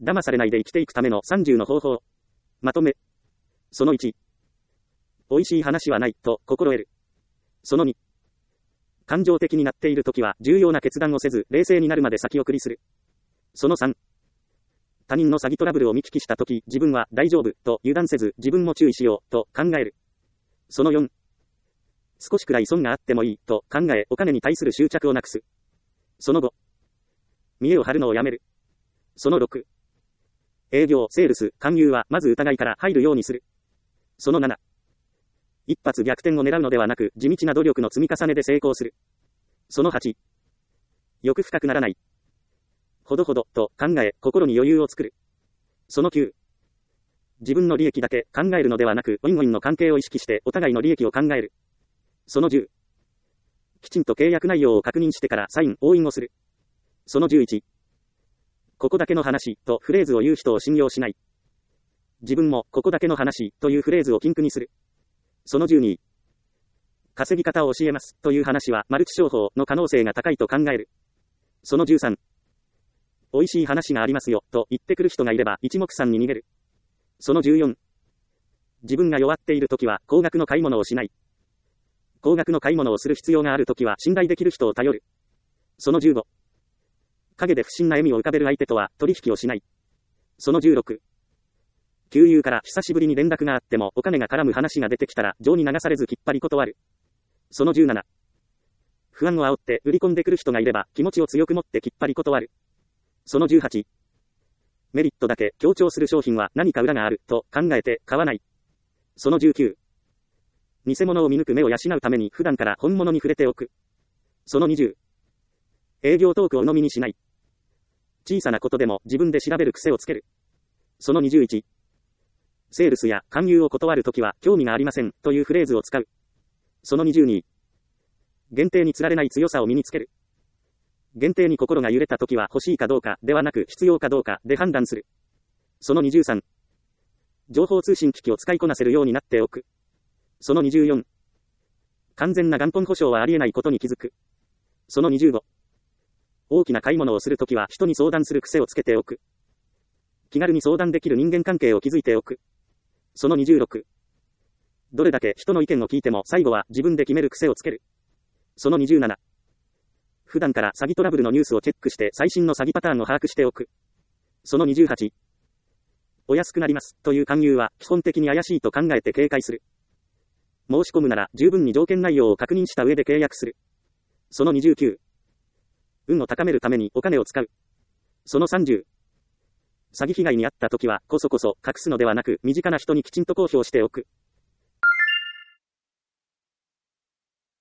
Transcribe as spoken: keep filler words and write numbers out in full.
騙されないで生きていくためのさんじゅうの方法。まとめ。そのいち。美味しい話はない、と心得る。そのに。感情的になっているときは重要な決断をせず、冷静になるまで先送りする。そのさん。他人の詐欺トラブルを見聞きしたとき、自分は大丈夫、と油断せず、自分も注意しよう、と考える。そのよん。少しくらい損があってもいい、と考え、お金に対する執着をなくす。そのご。見栄を張るのをやめる。そのろく。営業、セールス、勧誘は、まず疑いから入るようにする。そのなな。一発逆転を狙うのではなく、地道な努力の積み重ねで成功する。そのはち。欲深くならない。ほどほど、と考え、心に余裕を作る。そのきゅう。自分の利益だけ考えるのではなく、ウィンウィンの関係を意識して、お互いの利益を考える。そのじゅう。きちんと契約内容を確認してからサイン、押印をする。そのじゅういち。ここだけの話、とフレーズを言う人を信用しない。自分も、ここだけの話、というフレーズを禁句にする。そのじゅうに。稼ぎ方を教えます、という話は、マルチ商法の可能性が高いと考える。そのじゅうさん。美味しい話がありますよ、と言ってくる人がいれば、一目散に逃げる。そのじゅうよん。自分が弱っているときは、高額の買い物をしない。高額の買い物をする必要があるときは、信頼できる人を頼る。そのじゅうご。陰で不審な笑みを浮かべる相手とは、取引をしない。そのじゅうろく。旧友から久しぶりに連絡があっても、お金が絡む話が出てきたら、情に流されずきっぱり断る。そのじゅうなな。不安を煽って売り込んでくる人がいれば、気持ちを強く持ってきっぱり断る。そのじゅうはち。メリットだけ強調する商品は何か裏がある、と考えて買わない。そのじゅうきゅう。偽物を見抜く目を養うために普段から本物に触れておく。そのにじゅう。営業トークを鵜呑みにしない。小さなことでも自分で調べる癖をつける。そのにじゅういち。セールスや勧誘を断るときは興味がありませんというフレーズを使う。そのにじゅうに。限定につられない強さを身につける。限定に心が揺れたときは欲しいかどうかではなく必要かどうかで判断する。そのにじゅうさん。情報通信機器を使いこなせるようになっておく。そのにじゅうよん。完全な元本保証はありえないことに気づく。そのにじゅうご。大きな買い物をするときは人に相談する癖をつけておく。気軽に相談できる人間関係を築いておく。そのにじゅうろく。どれだけ人の意見を聞いても最後は自分で決める癖をつける。そのにじゅうなな。普段から詐欺トラブルのニュースをチェックして最新の詐欺パターンを把握しておく。そのにじゅうはち。お安くなりますという勧誘は基本的に怪しいと考えて警戒する。申し込むなら十分に条件内容を確認した上で契約する。そのにじゅうきゅう。運を高めるためにお金を使う。そのさんじゅう。詐欺被害に遭った時はこそこそ隠すのではなく身近な人にきちんと公表しておく。